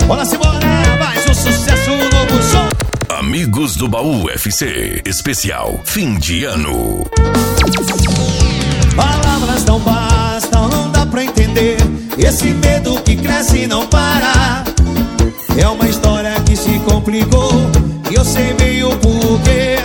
Bora simbora, mais um sucesso, novo som. Amigos do Baú FC, especial fim de ano. Palavras não bastam, não dá pra entender. Esse medo que cresce e não para. É uma história que se complicou e eu sei meio porquê.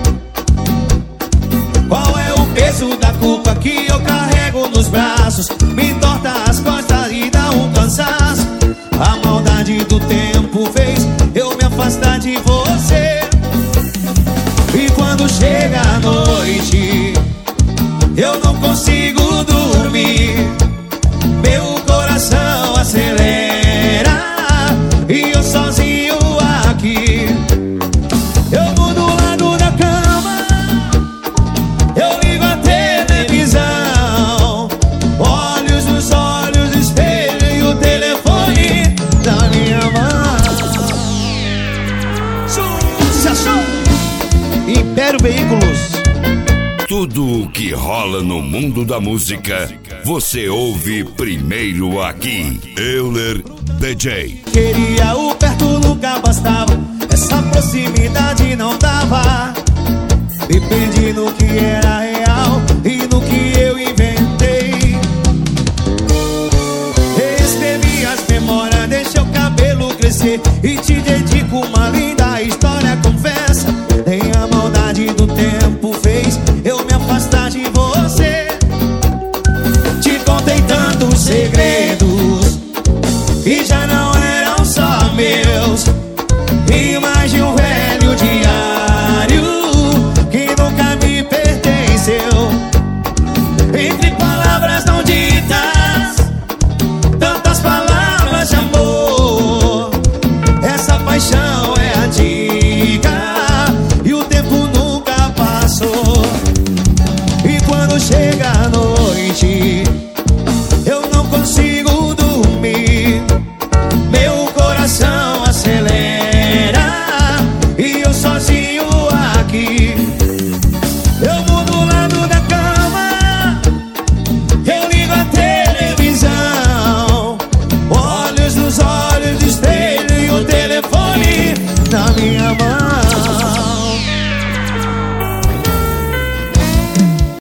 Qual é o peso da culpa que eu carrego nos braços? Me entorta as costas e dá um cansaço. A maldade do tempo fez eu me afastar de você. E quando chega a noite, eu não consigo dormir. Meu coração acelera e eu sozinho aqui. Eu mudo o lado da cama, eu ligo a televisão, olhos nos olhos, espelho e o telefone da minha mão. Sucesso! Império Veículos. Tudo o que rola no mundo da música, você ouve primeiro aqui. Euler DJ. Queria o perto, nunca bastava. Essa proximidade não dava. Me perdi no que era real e no que eu inventei. Escrevi as memórias, deixei o cabelo crescer e te dedico uma linda história, confessa. Nem a maldade do tempo fez eu me afastar de você. Te contei tantos segredos que já não eram só meus, e mais de um velho diário que nunca me pertenceu. Entre palavras não ditas, tantas palavras de amor. Essa paixão é antiga e o tempo nunca passou. E quando chega a noite,